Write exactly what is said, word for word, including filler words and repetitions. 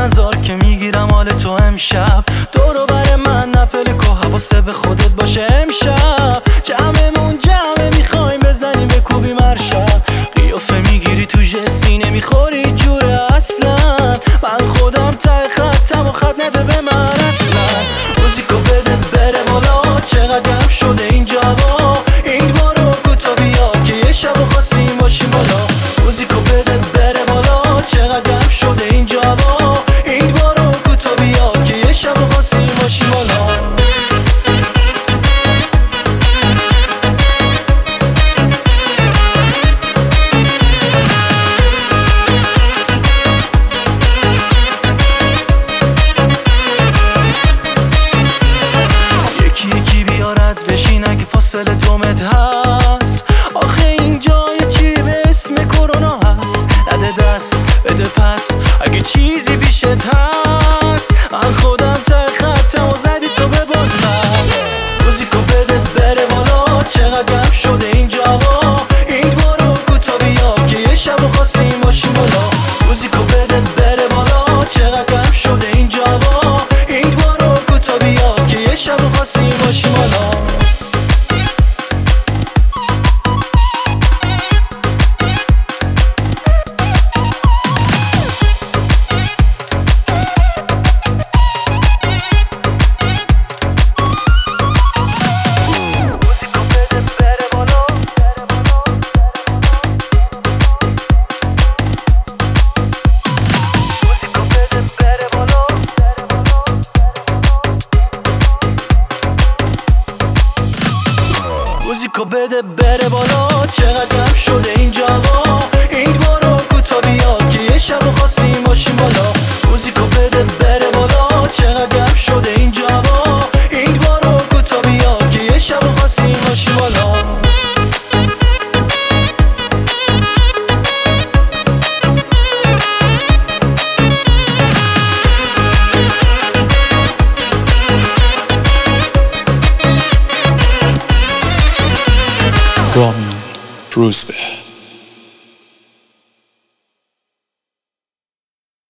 نزار که میگیرم حال تو امشب. دورو بر من نپلک و حواسه به خودت باشه امشب. جمعمون جمعه میخوایم بزنیم بکوبیم هر شب. قیافه میگیری تو جستی نمیخوری جوره اصلا. من خودم ته خطم و خط نده به من اصلا. موزیکو بده بره بالا چقدر گرم شده این جوا. این بارو کوتا بیا که یه شب و خواستیم باشیم بالا. موزیکو بده بره بالا چقدر گرم شده این جوا. این بارو کوتا بیا که یه شب و خواستیم باشیم بالا. بشین اگه فاصله دومت هست. آخه این جای چی به اسم کرونا هست. نده دست بده پس اگه چیزی بیشت هست. من خودم ته خطم و زدی تو به بلند. موزیکو بده بره بالا چقدر گرم شده این جوا. این بارو کوتا بیا که یه شب و خواستیم باشیم بالا. موزیکو بده بره بالا چقدر گرم شده این جوا. این بارو کوتا بیا که یه شب و خواستیم باشیم بالا. موزیکو بده بره بالا چقدر گرم شده این جوا. این بارو کوتا بیا که یه شب و خواستیم باشیم بالا. موزیکو بده بره بالا چقدر گرم شده این جوا. این بارو کوتا بیا که یه شب و خواستیم باشیم بالا. رامین روزبه.